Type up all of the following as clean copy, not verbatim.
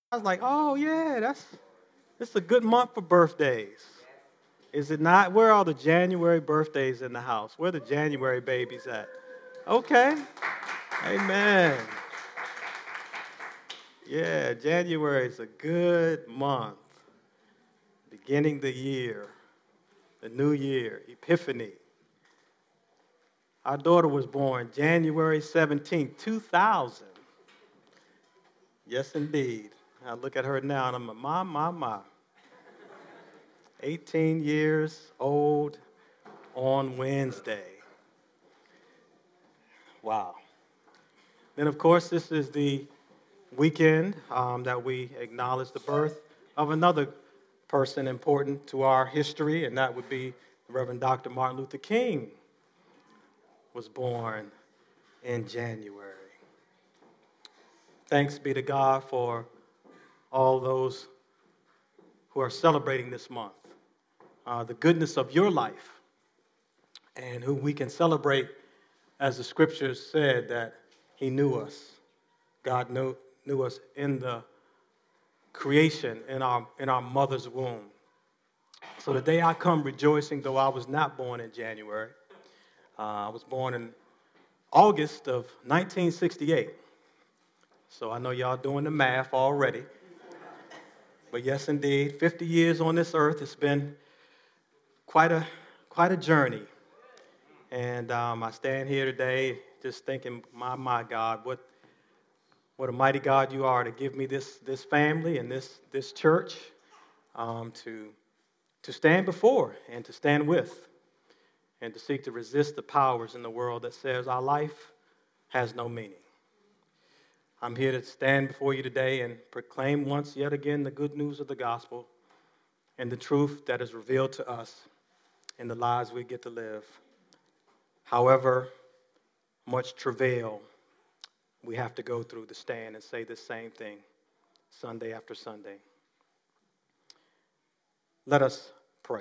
I was like, oh yeah, it's a good month for birthdays. Is it not? Where are all the January birthdays in the house? Where are the January babies at? Okay. Amen. Yeah, January is a good month. Beginning the year, the new year, Epiphany. Our daughter was born January 17th, 2000. Yes, indeed. I look at her now and I'm like, my. 18 years old on Wednesday. Wow. Then, of course, this is the weekend that we acknowledge the birth of another person important to our history, and that would be Reverend Dr. Martin Luther King was born in January. Thanks be to God for all those who are celebrating this month, the goodness of your life, and who we can celebrate as the scriptures said that he knew us. God knew us in the creation, in our mother's womb. So today I come rejoicing, though I was not born in January. I was born in August of 1968. So I know y'all doing the math already. But yes, indeed, 50 years on this earth, it's been quite a journey. And I stand here today just thinking, my God, what a mighty God you are to give me this family and this church to stand before and to stand with and to seek to resist the powers in the world that says our life has no meaning. I'm here to stand before you today and proclaim once yet again the good news of the gospel and the truth that is revealed to us in the lives we get to live. However much travail we have to go through to stand and say the same thing Sunday after Sunday. Let us pray.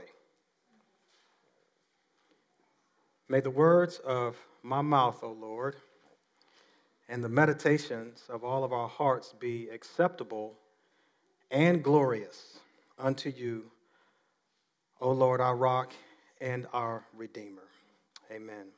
May the words of my mouth, O Lord, and the meditations of all of our hearts be acceptable and glorious unto you, O Lord, our rock and our Redeemer. Amen.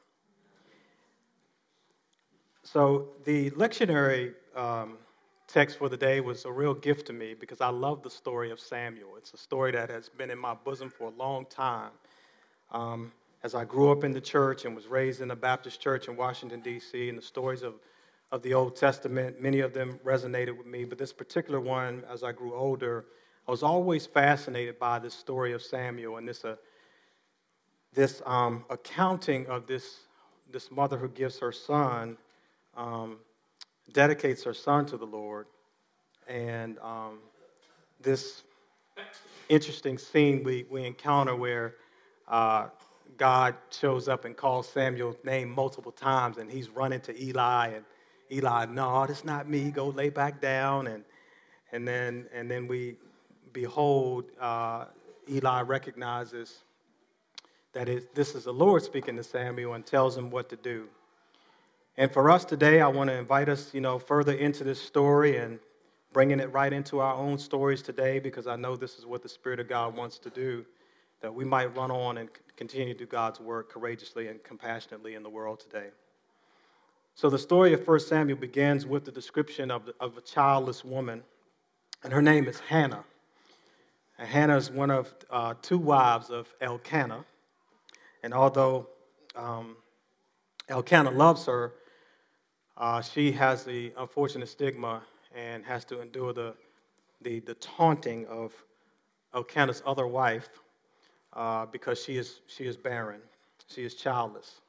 So the lectionary text for the day was a real gift to me because I love the story of Samuel. It's a story that has been in my bosom for a long time. As I grew up in the church and was raised in a Baptist church in Washington, D.C., and the stories of the Old Testament, many of them resonated with me. But this particular one, as I grew older, I was always fascinated by this story of Samuel and this accounting of this mother who gives her son, dedicates her son to the Lord, and this interesting scene we encounter where God shows up and calls Samuel's name multiple times, and he's running to Eli, and Eli, no, that's not me. Go lay back down, and then we behold Eli recognizes that this is the Lord speaking to Samuel and tells him what to do. And for us today, I want to invite us, further into this story and bringing it right into our own stories today, because I know this is what the Spirit of God wants to do, that we might run on and continue to do God's work courageously and compassionately in the world today. So the story of 1 Samuel begins with the description of a childless woman, and her name is Hannah. And Hannah is one of two wives of Elkanah, and although Elkanah loves her, she has the unfortunate stigma and has to endure the taunting of Elkanah's other wife because she is barren. She is childless.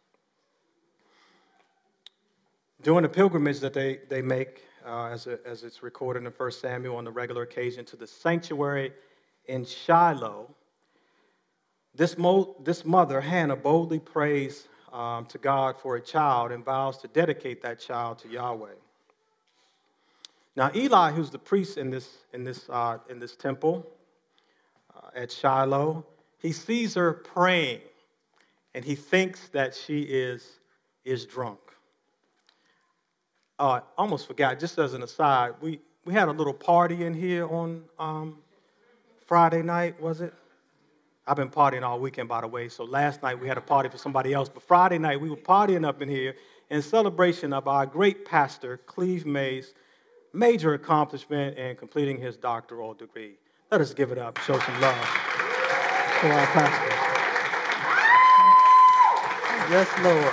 During the pilgrimage that they make, as it's recorded in 1 Samuel on a regular occasion, to the sanctuary in Shiloh, this mother, Hannah, boldly prays to God for a child and vows to dedicate that child to Yahweh. Now, Eli, who's the priest in this temple at Shiloh, he sees her praying, and he thinks that she is drunk. I almost forgot, just as an aside, we had a little party in here on Friday night, was it? I've been partying all weekend, by the way, so last night we had a party for somebody else, but Friday night we were partying up in here in celebration of our great pastor, Cleve May's major accomplishment in completing his doctoral degree. Let us give it up, show some love to our pastor. Yes, Lord.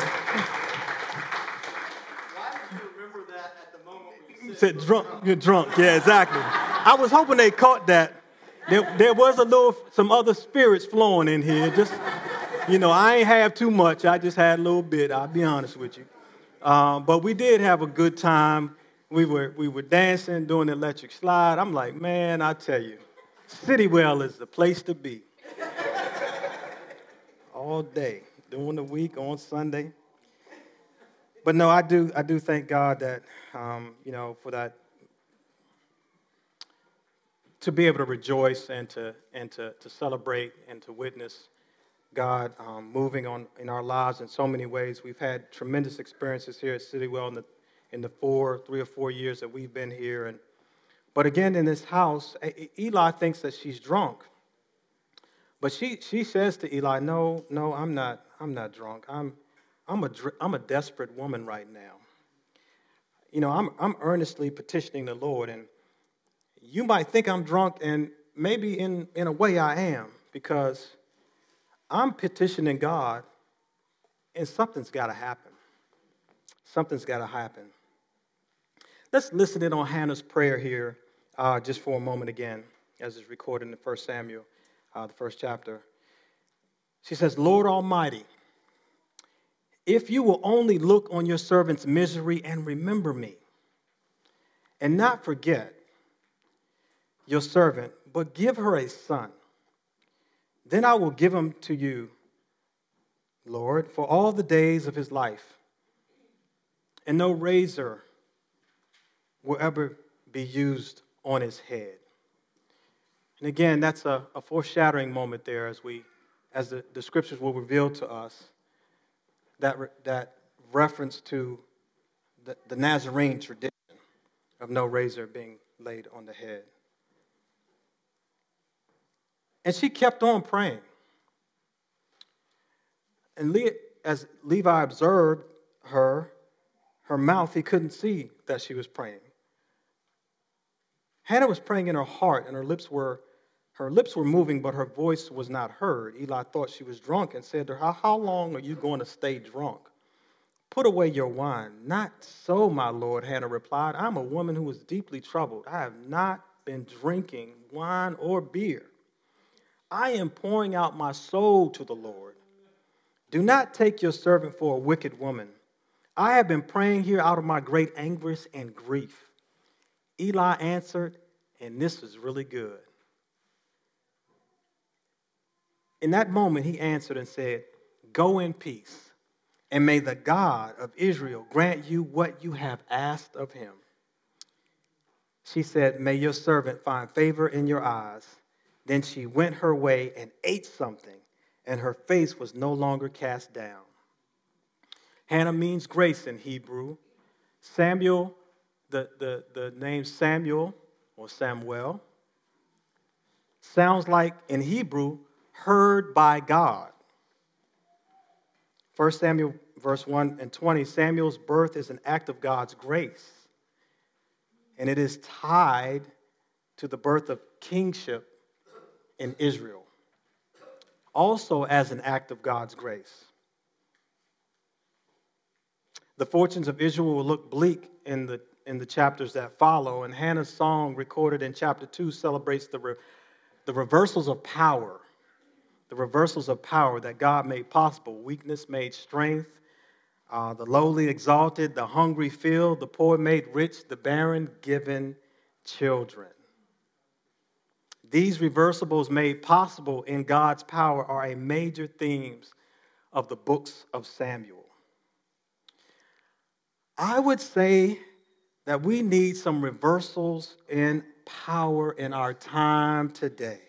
Why did you remember that at the moment when you said drunk? You're drunk, yeah, exactly. I was hoping they caught that. There was some other spirits flowing in here. Just, I ain't have too much. I just had a little bit, I'll be honest with you. But we did have a good time. We were dancing, doing the electric slide. I'm like, man, I tell you, Citywell is the place to be. All day, during the week, on Sunday. But no, I do thank God that, for that, to be able to rejoice and to celebrate and to witness God moving in our lives in so many ways. We've had tremendous experiences here at Citywell in the 3 or 4 years that we've been here. But again, in this house, Eli thinks that she's drunk. But she says to Eli, no, I'm not drunk. I'm a desperate woman right now. I'm earnestly petitioning the Lord, and you might think I'm drunk, and maybe in a way I am, because I'm petitioning God, and something's got to happen. Something's got to happen. Let's listen in on Hannah's prayer here just for a moment again, as is recorded in 1 Samuel, the first chapter. She says, Lord Almighty, if you will only look on your servant's misery and remember me, and not forget your servant, but give her a son, then I will give him to you, Lord, for all the days of his life, and no razor will ever be used on his head. And again, that's a foreshadowing moment there as the scriptures will reveal to us that reference to the Nazarene tradition of no razor being laid on the head. And she kept on praying. And as Levi observed her mouth, he couldn't see that she was praying. Hannah was praying in her heart, and her lips were moving, but her voice was not heard. Eli thought she was drunk and said to her, how long are you going to stay drunk? Put away your wine. Not so, my lord, Hannah replied. I'm a woman who is deeply troubled. I have not been drinking wine or beer. I am pouring out my soul to the Lord. Do not take your servant for a wicked woman. I have been praying here out of my great anguish and grief. Eli answered, and this is really good. In that moment, he answered and said, go in peace, and may the God of Israel grant you what you have asked of him. She said, may your servant find favor in your eyes. Then she went her way and ate something, and her face was no longer cast down. Hannah means grace in Hebrew. Samuel, the name Samuel or Samuel, sounds like in Hebrew, heard by God. 1 Samuel verse 1 and 20, Samuel's birth is an act of God's grace, and it is tied to the birth of kingship in Israel, also as an act of God's grace. The fortunes of Israel will look bleak in the chapters that follow, and Hannah's song recorded in chapter 2 celebrates the reversals of power, that God made possible. Weakness made strength, the lowly exalted, the hungry filled, the poor made rich, the barren given children. These reversibles made possible in God's power are a major themes of the books of Samuel. I would say that we need some reversals in power in our time today.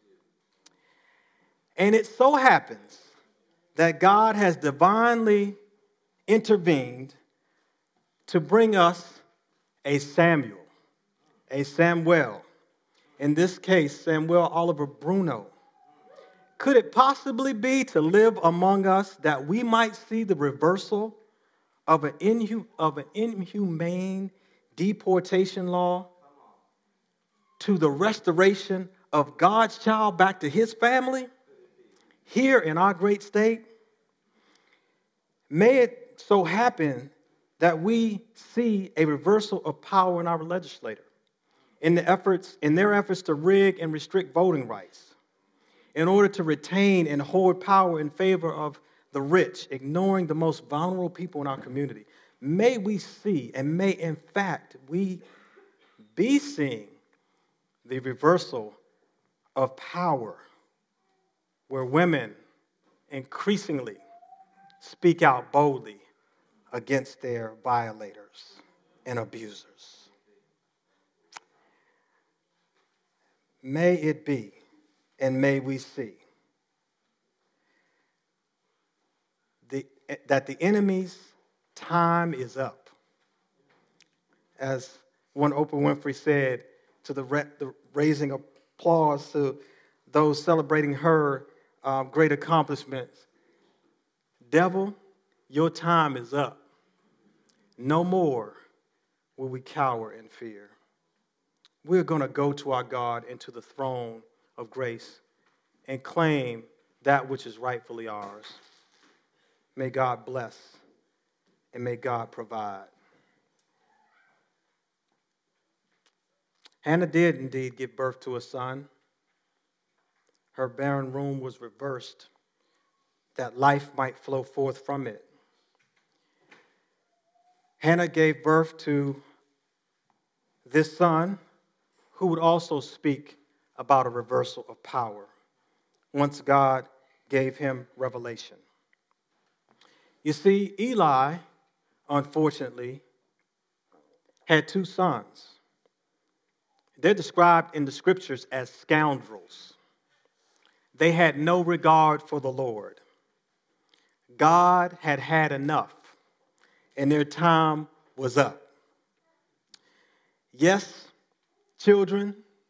And it so happens that God has divinely intervened to bring us a Samuel, a Samuel, in this case, Samuel Oliver Bruno, could it possibly be to live among us that we might see the reversal of an inhumane deportation law to the restoration of God's child back to his family here in our great state? May it so happen that we see a reversal of power in our legislature in their efforts to rig and restrict voting rights in order to retain and hold power in favor of the rich, ignoring the most vulnerable people in our community. May we see, and may in fact we be seeing, the reversal of power where women increasingly speak out boldly against their violators and abusers. May it be, and may we see, that the enemy's time is up. As one Oprah Winfrey said, to the raising applause to those celebrating her great accomplishments, devil, your time is up. No more will we cower in fear. We're going to go to our God and to the throne of grace and claim that which is rightfully ours. May God bless and may God provide. Hannah did indeed give birth to a son. Her barren womb was reversed, that life might flow forth from it. Hannah gave birth to this son who would also speak about a reversal of power once God gave him revelation. You see, Eli, unfortunately, had two sons. They're described in the scriptures as scoundrels. They had no regard for the Lord. God had had enough, and their time was up. Yes, children,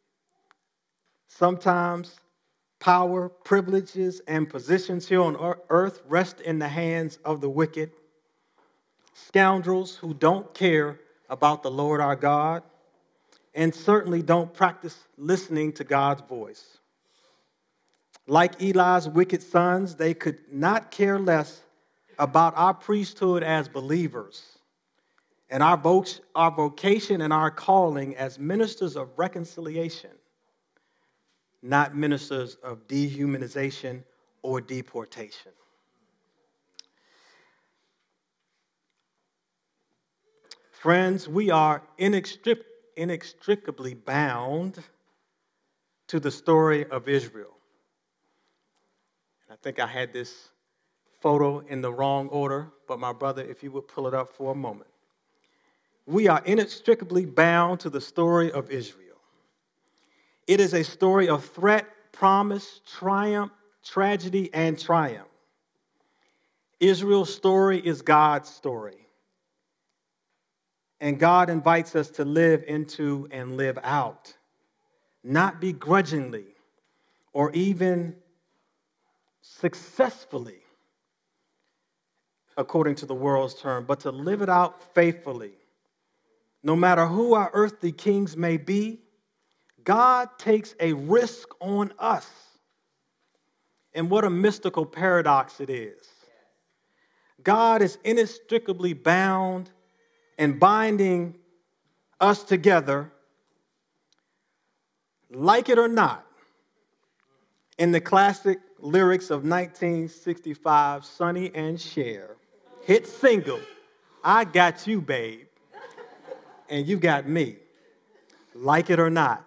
sometimes power, privileges, and positions here on earth rest in the hands of the wicked, scoundrels who don't care about the Lord our God and certainly don't practice listening to God's voice. Like Eli's wicked sons, they could not care less about our priesthood as believers and our vocation and our calling as ministers of reconciliation, not ministers of dehumanization or deportation. Friends, we are inextricably bound to the story of Israel. I think I had this photo in the wrong order, but my brother, if you would pull it up for a moment. We are inextricably bound to the story of Israel. It is a story of threat, promise, triumph, tragedy, and triumph. Israel's story is God's story. And God invites us to live into and live out, not begrudgingly or even successfully, according to the world's term, but to live it out faithfully. No matter who our earthly kings may be, God takes a risk on us. And what a mystical paradox it is. God is inextricably bound and binding us together, like it or not, in the classic lyrics of 1965, Sonny and Cher, hit single, I got you, babe, and you got me, like it or not.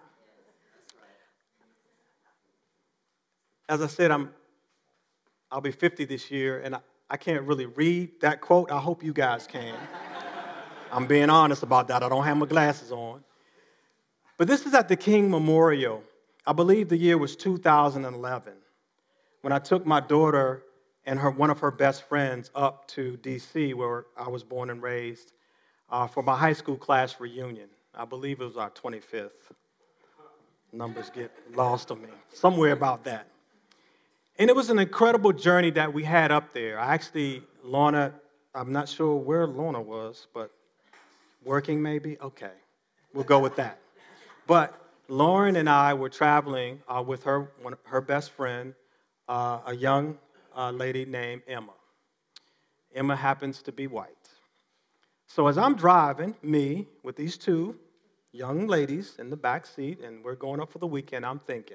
As I said, I'll be 50 this year, and I can't really read that quote. I hope you guys can. I'm being honest about that. I don't have my glasses on. But this is at the King Memorial. I believe the year was 2011, when I took my daughter and one of her best friends up to D.C., where I was born and raised, for my high school class reunion. I believe it was our 25th. Numbers get lost on me. Somewhere about that. And it was an incredible journey that we had up there. Lorna, I'm not sure where Lorna was, but working maybe? Okay, we'll go with that. But Lauren and I were traveling with her best friend, a young lady named Emma. Emma happens to be white. So as I'm driving, me, with these two young ladies in the back seat, and we're going up for the weekend, I'm thinking,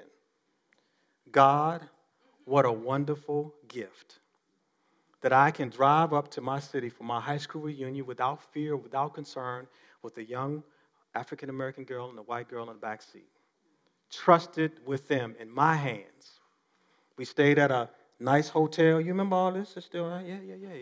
God, what a wonderful gift that I can drive up to my city for my high school reunion without fear, without concern, with a young African-American girl and a white girl in the back seat. Trusted with them in my hands. We stayed at a nice hotel. You remember all this? It's still, yeah.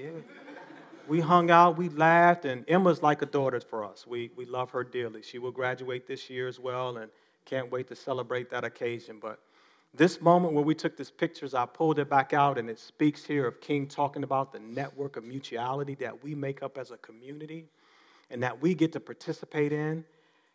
We hung out, we laughed, and Emma's like a daughter for us. We love her dearly. She will graduate this year as well, and can't wait to celebrate that occasion. But this moment where we took these pictures, I pulled it back out, and it speaks here of King talking about the network of mutuality that we make up as a community and that we get to participate in.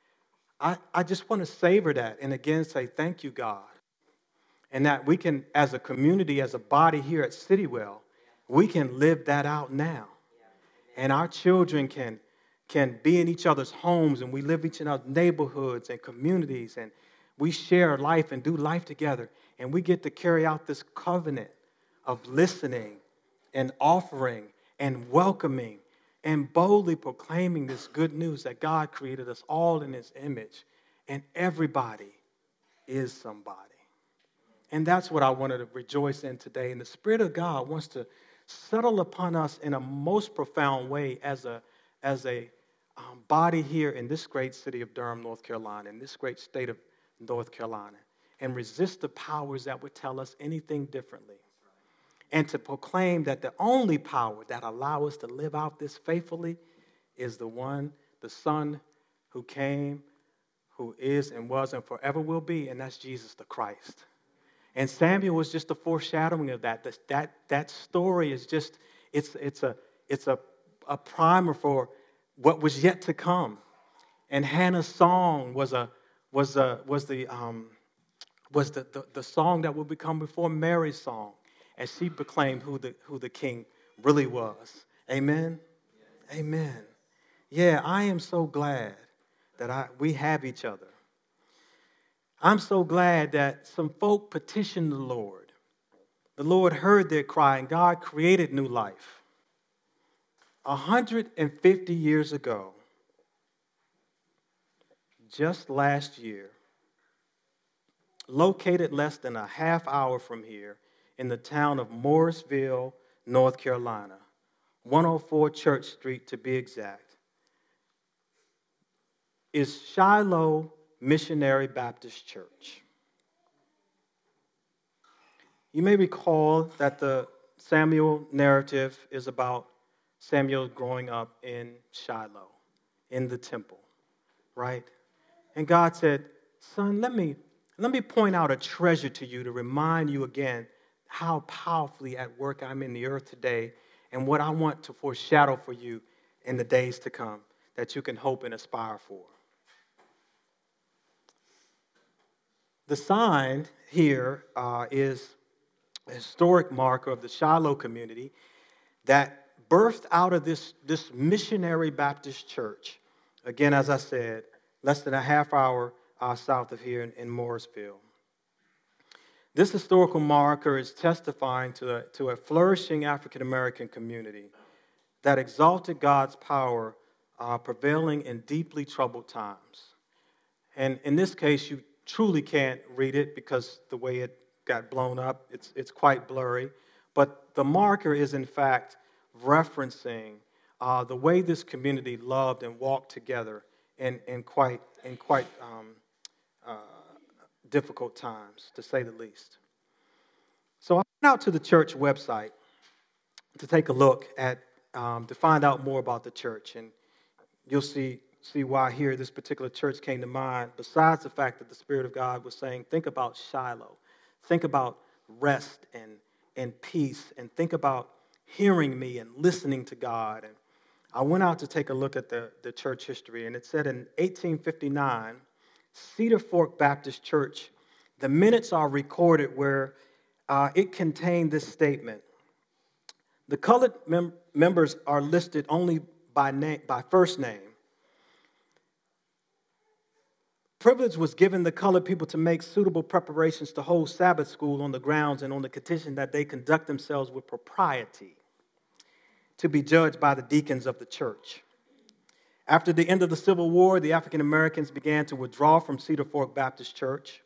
I just want to savor that and again say thank you, God. And that we can, as a community, as a body here at Citywell, we can live that out now. And our children can be in each other's homes, and we live in each other's neighborhoods and communities, and we share life and do life together. And we get to carry out this covenant of listening and offering and welcoming and boldly proclaiming this good news that God created us all in his image, and everybody is somebody. And that's what I wanted to rejoice in today. And the Spirit of God wants to settle upon us in a most profound way as a body here in this great city of Durham, North Carolina, in this great state of North Carolina, and resist the powers that would tell us anything differently. And to proclaim that the only power that allows us to live out this faithfully is the Son who came, who is and was and forever will be, and that's Jesus the Christ. And Samuel was just a foreshadowing of that. That story is just, it's a primer for what was yet to come. And Hannah's song was the song that would become before Mary's song, as she proclaimed who the king really was. Amen? Yes. Amen. Yeah, I am so glad that we have each other. I'm so glad that some folk petitioned the Lord. The Lord heard their cry, and God created new life. 150 years ago, just last year, located less than a half hour from here in the town of Morrisville, North Carolina, 104 Church Street to be exact, is Shiloh Missionary Baptist Church. You may recall that the Samuel narrative is about Samuel growing up in Shiloh, in the temple, right? And God said, son, let me point out a treasure to you to remind you again how powerfully at work I'm in the earth today and what I want to foreshadow for you in the days to come that you can hope and aspire for. The sign here is a historic marker of the Shiloh community that birthed out of this missionary Baptist church. Again, as I said, less than a half hour south of here in Morrisville. This historical marker is testifying to a flourishing African-American community that exalted God's power prevailing in deeply troubled times. And in this case, you truly can't read it because the way it got blown up, it's quite blurry. But the marker is, in fact, referencing the way this community loved and walked together in quite difficult times, to say the least. So I went out to the church website to take a look at, to find out more about the church, and you'll see why here this particular church came to mind, besides the fact that the Spirit of God was saying, think about Shiloh, think about rest and peace, and think about hearing me and listening to God. I went out to take a look at the church history, and it said in 1859, Cedar Fork Baptist Church, the minutes are recorded where it contained this statement. The colored members are listed only by first name. Privilege was given the colored people to make suitable preparations to hold Sabbath school on the grounds and on the condition that they conduct themselves with propriety, to be judged by the deacons of the church. After the end of the Civil War, the African Americans began to withdraw from Cedar Fork Baptist Church.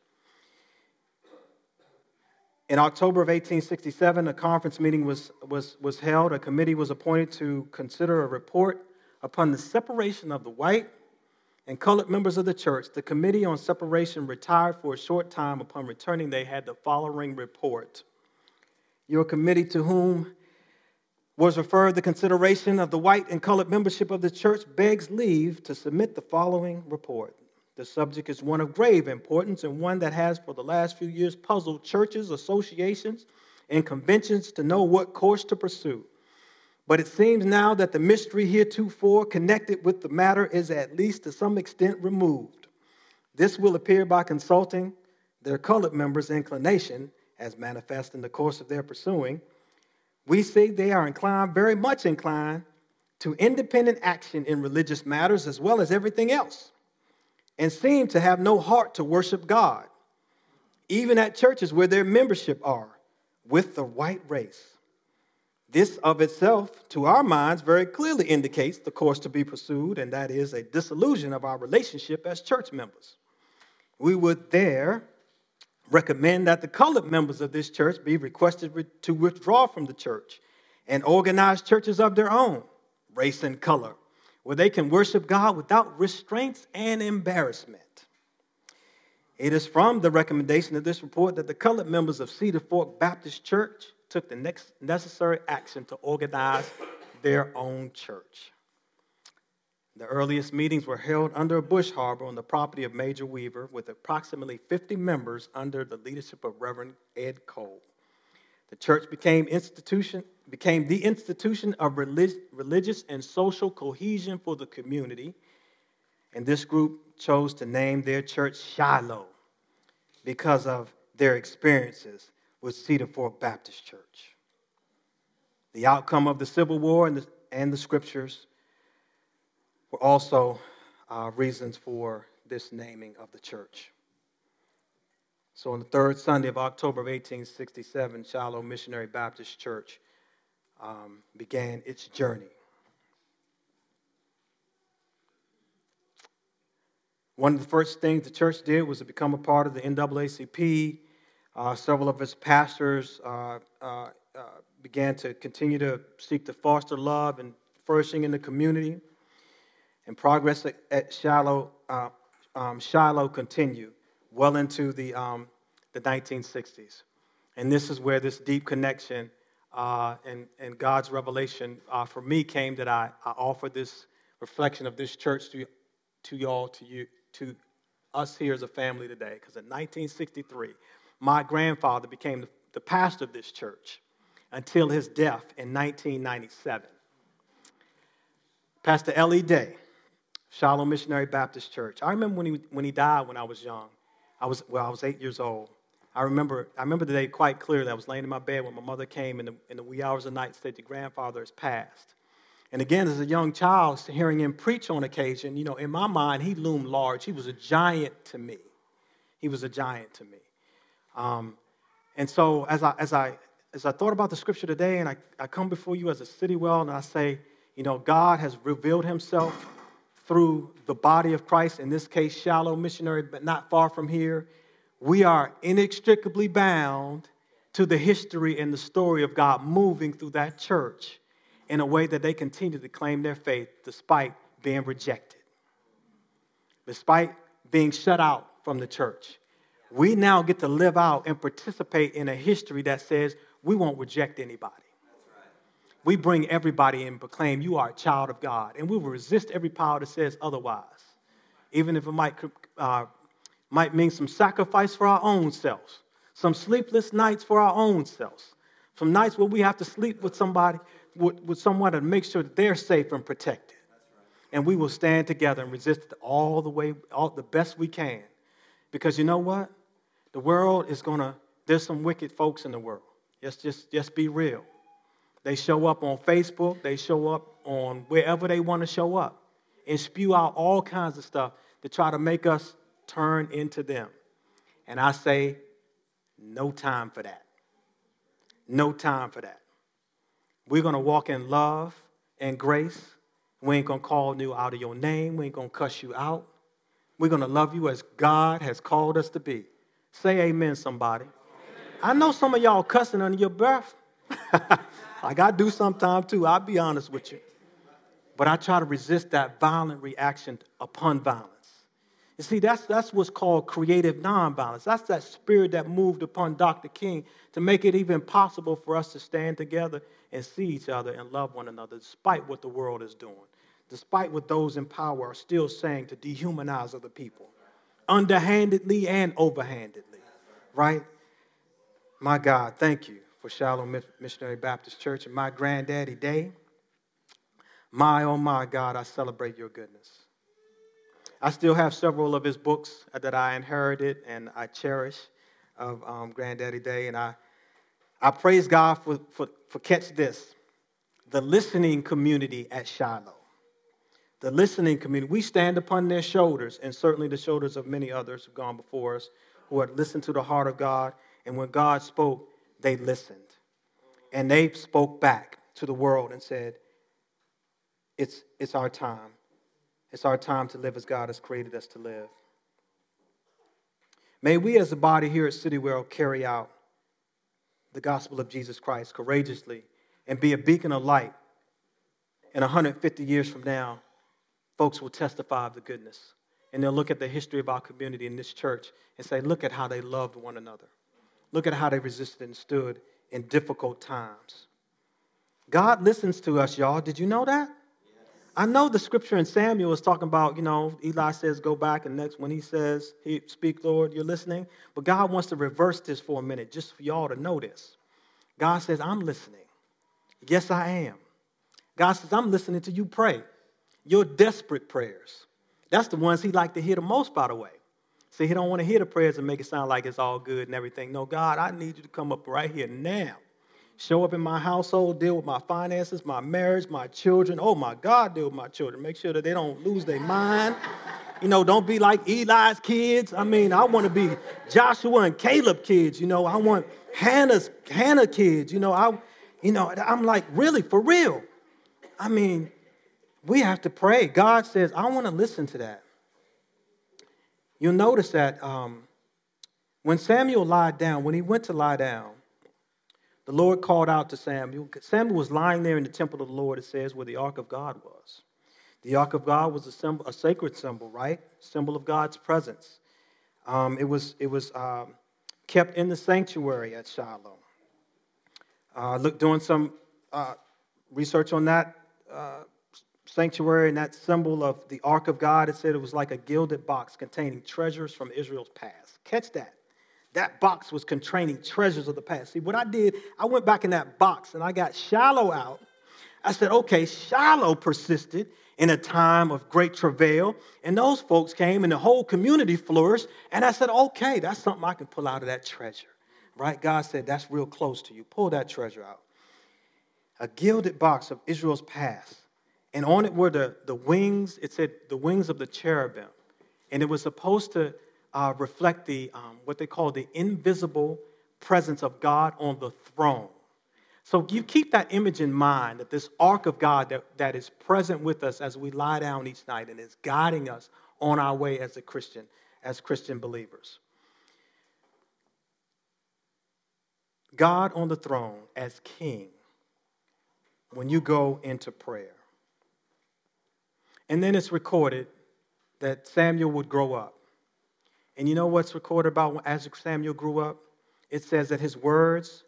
In October of 1867, a conference meeting was held. A committee was appointed to consider a report upon the separation of the white and colored members of the church. The Committee on Separation retired for a short time. Upon returning, they had the following report. Your committee, to whom was referred the consideration of the white and colored membership of the church, begs leave to submit the following report. The subject is one of grave importance and one that has for the last few years puzzled churches, associations, and conventions to know what course to pursue. But it seems now that the mystery heretofore connected with the matter is at least to some extent removed. This will appear by consulting their colored members' inclination, as manifest in the course of their pursuing. We see they are inclined, very much inclined, to independent action in religious matters as well as everything else, and seem to have no heart to worship God, even at churches where their membership are with the white race. This of itself, to our minds, very clearly indicates the course to be pursued, and that is a dissolution of our relationship as church members. We would there recommend that the colored members of this church be requested to withdraw from the church and organize churches of their own, race and color, where they can worship God without restraints and embarrassment. It is from the recommendation of this report that the colored members of Cedar Fork Baptist Church took the next necessary action to organize their own church. The earliest meetings were held under a bush harbor on the property of Major Weaver with approximately 50 members under the leadership of Reverend Ed Cole. The church became the institution of religious and social cohesion for the community, and this group chose to name their church Shiloh because of their experiences with Cedar Fork Baptist Church. The outcome of the Civil War and the scriptures were also reasons for this naming of the church. So on the third Sunday of October of 1867, Shiloh Missionary Baptist Church began its journey. One of the first things the church did was to become a part of the NAACP. Several of its pastors began to continue to seek to foster love and flourishing in the community. And progress at Shiloh continued well into the 1960s. And this is where this deep connection and God's revelation for me came, that I offer this reflection of this church to y'all, to us here as a family today. Because in 1963, my grandfather became the pastor of this church until his death in 1997. Pastor L.E. Day, Shiloh Missionary Baptist Church. I remember when he died when I was young. I was 8 years old. I remember the day quite clearly. I was laying in my bed when my mother came in the wee hours of the night and said, "Your grandfather has passed." And again, as a young child, hearing him preach on occasion, in my mind, he loomed large. He was a giant to me. And so as I thought about the scripture today, and I come before you as a city well, and I say, God has revealed himself through the body of Christ, in this case, Shiloh Missionary, but not far from here. We are inextricably bound to the history and the story of God moving through that church in a way that they continue to claim their faith despite being rejected, despite being shut out from the church. We now get to live out and participate in a history that says we won't reject anybody. We bring everybody in and proclaim you are a child of God, and we will resist every power that says otherwise, even if it might mean some sacrifice for our own selves, some sleepless nights for our own selves, some nights where we have to sleep with somebody with someone to make sure that they're safe and protected. And we will stand together and resist it all the best we can. Because you know what? The world is there's some wicked folks in the world. Just be real. They show up on Facebook. They show up on wherever they want to show up and spew out all kinds of stuff to try to make us turn into them. And I say, no time for that. No time for that. We're going to walk in love and grace. We ain't going to call you out of your name. We ain't going to cuss you out. We're going to love you as God has called us to be. Say amen, somebody. Amen. I know some of y'all cussing under your breath. Like I do sometimes too. I'll be honest with you. But I try to resist that violent reaction upon violence. You see, that's what's called creative nonviolence. That's that spirit that moved upon Dr. King to make it even possible for us to stand together and see each other and love one another, despite what the world is doing, despite what those in power are still saying to dehumanize other people, underhandedly and overhandedly, right? My God, thank you for Shiloh Missionary Baptist Church and my granddaddy day. My, oh my God, I celebrate your goodness. I still have several of his books that I inherited and I cherish of Granddaddy Day. And I praise God for catch this, the listening community at Shiloh. The listening community. We stand upon their shoulders, and certainly the shoulders of many others who've gone before us, who had listened to the heart of God. And when God spoke, they listened. And they spoke back to the world and said, it's our time. It's our time to live as God has created us to live. May we as a body here at City World carry out the gospel of Jesus Christ courageously and be a beacon of light. And 150 years from now, folks will testify of the goodness. And they'll look at the history of our community in this church and say, look at how they loved one another. Look at how they resisted and stood in difficult times. God listens to us, y'all. Did you know that? I know the scripture in Samuel is talking about, Eli says, go back, and next when he says, speak, Lord, you're listening. But God wants to reverse this for a minute, just for y'all to know this. God says, I'm listening. Yes, I am. God says, I'm listening to you pray. Your desperate prayers. That's the ones he like to hear the most, by the way. See, he don't want to hear the prayers and make it sound like it's all good and everything. No, God, I need you to come up right here now. Show up in my household, deal with my finances, my marriage, my children. Oh, my God, deal with my children. Make sure that they don't lose their mind. Don't be like Eli's kids. I want to be Joshua and Caleb kids. I want Hannah kids. I'm like, really, for real. We have to pray. God says, I want to listen to that. You'll notice that when Samuel lied down, when he went to lie down, the Lord called out to Samuel. Samuel was lying there in the temple of the Lord, it says, where the ark of God was. The ark of God was a sacred symbol, right? Symbol of God's presence. It was kept in the sanctuary at Shiloh. Doing some research on that sanctuary and that symbol of the ark of God, it said it was like a gilded box containing treasures from Israel's past. Catch that. That box was containing treasures of the past. See, what I did, I went back in that box and I got Shiloh out. I said, okay, Shiloh persisted in a time of great travail, and those folks came and the whole community flourished, and I said, okay, that's something I can pull out of that treasure, right? God said, that's real close to you. Pull that treasure out. A gilded box of Israel's past, and on it were the wings, it said the wings of the cherubim, and it was supposed to reflect the what they call the invisible presence of God on the throne. So you keep that image in mind, that this ark of God that is present with us as we lie down each night and is guiding us on our way as Christian believers. God on the throne as king when you go into prayer. And then it's recorded that Samuel would grow up. And you know what's recorded about as Samuel grew up? It says that his words,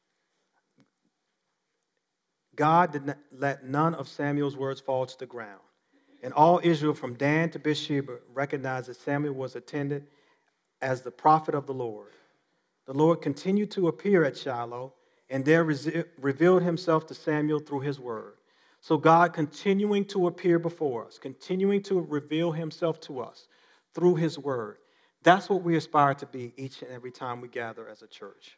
God did not let none of Samuel's words fall to the ground. And all Israel from Dan to Beersheba recognized that Samuel was attended as the prophet of the Lord. The Lord continued to appear at Shiloh and there revealed himself to Samuel through his word. So God continuing to appear before us, continuing to reveal himself to us through his word. That's what we aspire to be each and every time we gather as a church.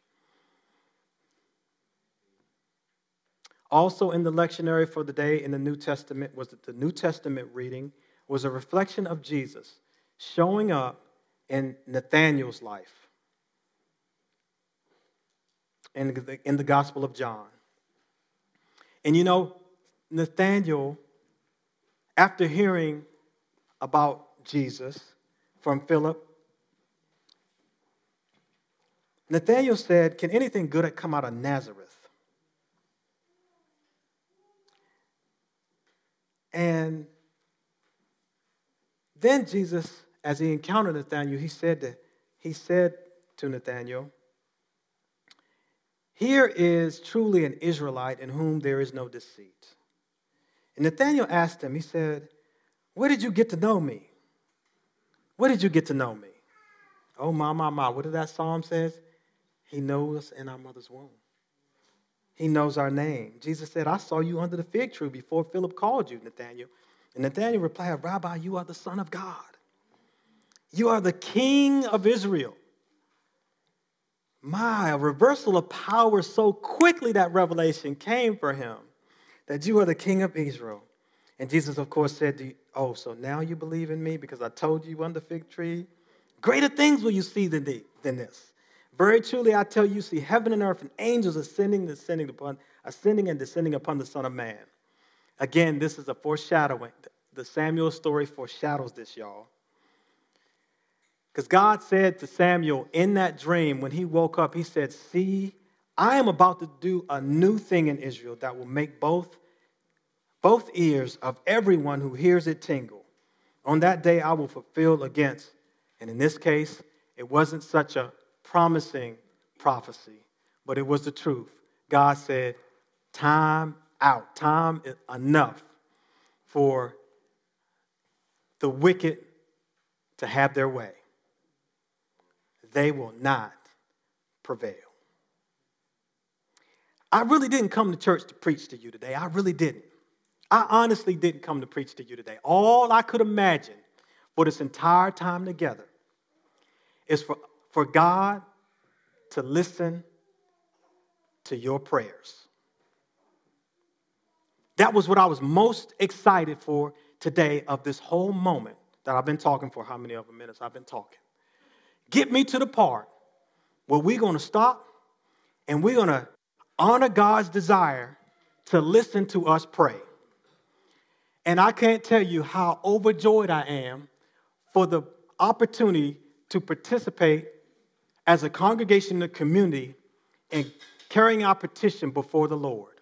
Also in the lectionary for the day in the New Testament was that the New Testament reading was a reflection of Jesus showing up in Nathanael's life in the Gospel of John. And you know, Nathanael, after hearing about Jesus from Philip, Nathanael said, "Can anything good come out of Nazareth?" And then Jesus, as he encountered Nathanael, he said to Nathanael, "Here is truly an Israelite in whom there is no deceit." And Nathanael asked him, he said, "Where did you get to know me? Where did you get to know me?" Oh, my. What did that psalm say? He knows us in our mother's womb. He knows our name. Jesus said, "I saw you under the fig tree before Philip called you, Nathanael." And Nathanael replied, "Rabbi, you are the Son of God. You are the King of Israel." A reversal of power so quickly that revelation came for him, that you are the King of Israel. And Jesus, of course, said to you, "Oh, so now you believe in me because I told you under the fig tree? Greater things will you see than this. Very truly, I tell you, see heaven and earth and angels ascending and descending upon the Son of Man." Again, this is a foreshadowing. The Samuel story foreshadows this, y'all. Because God said to Samuel in that dream, when he woke up, he said, "See, I am about to do a new thing in Israel that will make both ears of everyone who hears it tingle. On that day, I will fulfill against," and in this case, it wasn't such a promising prophecy, but it was the truth. God said, time out. Time is enough for the wicked to have their way. They will not prevail. I really didn't come to church to preach to you today. I really didn't. I honestly didn't come to preach to you today. All I could imagine for this entire time together is for God to listen to your prayers. That was what I was most excited for today of this whole moment that I've been talking for. How many of minutes I've been talking? Get me to the part where we're going to stop and we're going to honor God's desire to listen to us pray. And I can't tell you how overjoyed I am for the opportunity to participate as a congregation in the community in carrying our petition before the Lord.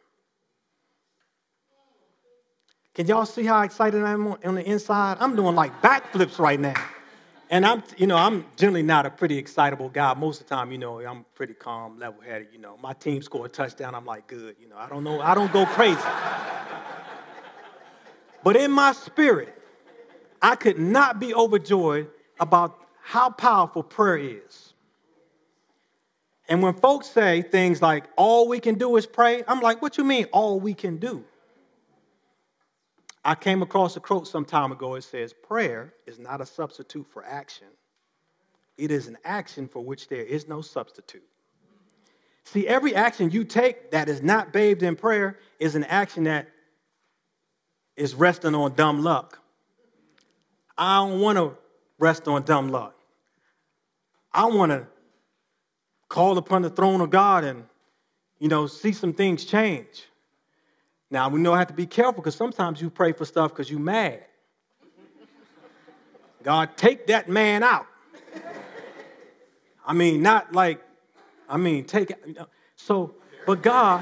Can y'all see how excited I am on the inside? I'm doing like backflips right now. And I'm generally not a pretty excitable guy. Most of the time, I'm pretty calm, level-headed. My team score a touchdown, I'm like, good. I don't go crazy. But in my spirit, I could not be overjoyed about how powerful prayer is. And when folks say things like, all we can do is pray, I'm like, what you mean all we can do? I came across a quote some time ago. It says, prayer is not a substitute for action. It is an action for which there is no substitute. See, every action you take that is not bathed in prayer is an action that is resting on dumb luck. I don't want to rest on dumb luck. I want to call upon the throne of God and, see some things change. Now, we know I have to be careful because sometimes you pray for stuff because you're mad. God, take that man out. Take it. So, but God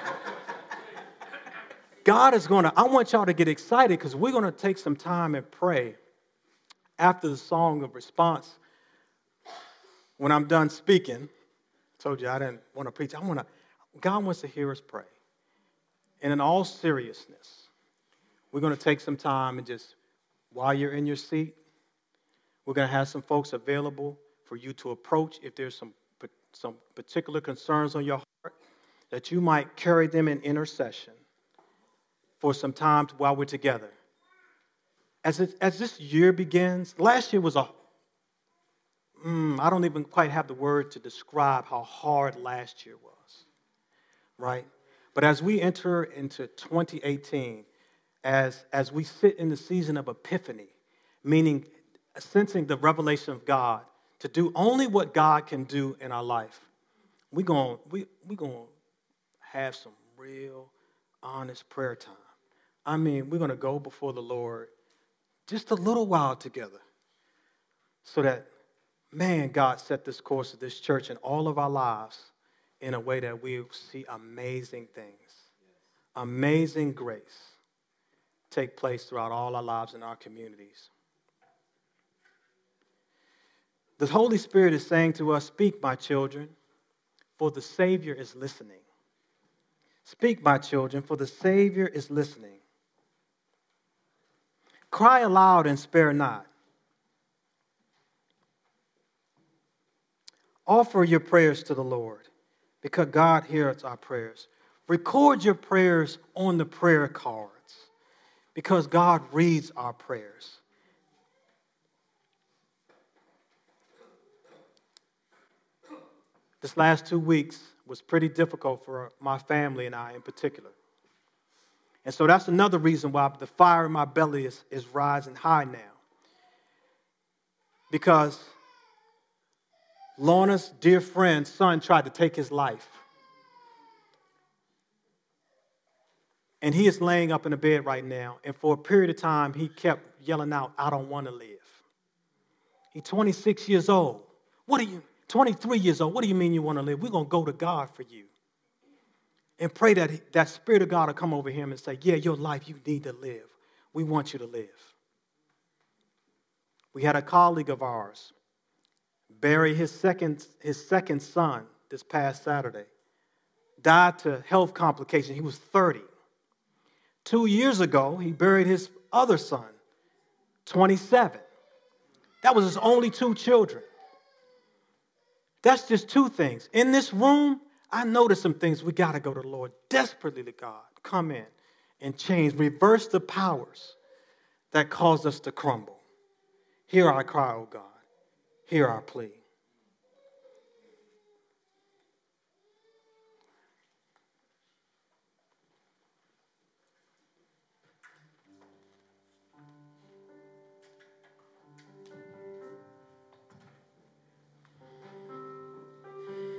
is going to, I want y'all to get excited because we're going to take some time and pray after the song of response. When I'm done speaking, I told you I didn't want to preach. God wants to hear us pray. And in all seriousness, we're going to take some time and just, while you're in your seat, we're going to have some folks available for you to approach if there's some particular concerns on your heart. that you might carry them in intercession for some time while we're together. As this year begins, last year was I don't even quite have the word to describe how hard last year was, right? But as we enter into 2018, as we sit in the season of Epiphany, meaning sensing the revelation of God to do only what God can do in our life, we're going to have some real honest prayer time. I mean, we're going to go before the Lord just a little while together so that, man, God set this course of this church and all of our lives in a way that we see amazing things, amazing grace take place throughout all our lives and our communities. The Holy Spirit is saying to us, speak, my children, for the Savior is listening. Speak, my children, for the Savior is listening. Cry aloud and spare not. Offer your prayers to the Lord, because God hears our prayers. Record your prayers on the prayer cards, because God reads our prayers. This last 2 weeks was pretty difficult for my family and I in particular. And so that's another reason why the fire in my belly is rising high now. Because Lorna's dear friend's son tried to take his life. And he is laying up in the bed right now. And for a period of time, he kept yelling out, I don't want to live. He's 26 years old. 23 years old. What do you mean you want to live? We're going to go to God for you. And pray that that Spirit of God will come over him and say, yeah, your life, you need to live. We want you to live. We had a colleague of ours bury his second son this past Saturday. Died to health complications. He was 30. 2 years ago, he buried his other son, 27. That was his only 2 children. That's just 2 things. In this room, I noticed some things we got to go to the Lord desperately to God. Come in and change, reverse the powers that cause us to crumble. Hear our cry, O God. Hear our plea.